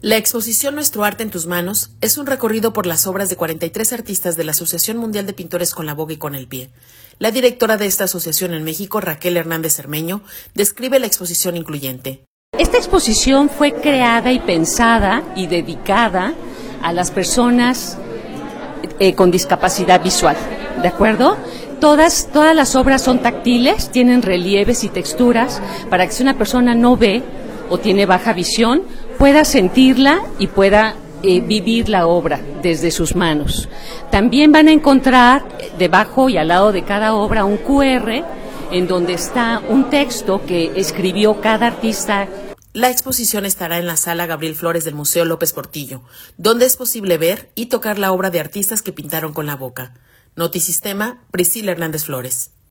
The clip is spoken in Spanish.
La exposición Nuestro arte en tus manos es un recorrido por las obras de 43 artistas de la Asociación Mundial de Pintores con la Boca y con el Pie. La directora de esta asociación en México, Raquel Hernández Cermeño, describe la exposición incluyente. Esta exposición fue creada y pensada y dedicada a las personas con discapacidad visual, ¿de acuerdo? Todas las obras son táctiles, tienen relieves y texturas para que si una persona no ve o tiene baja visión, pueda sentirla y pueda vivir la obra desde sus manos. También van a encontrar debajo y al lado de cada obra un QR en donde está un texto que escribió cada artista. La exposición estará en la Sala Gabriel Flores del Museo López Portillo, donde es posible ver y tocar la obra de artistas que pintaron con la boca. Notisistema, Priscila Hernández Flores.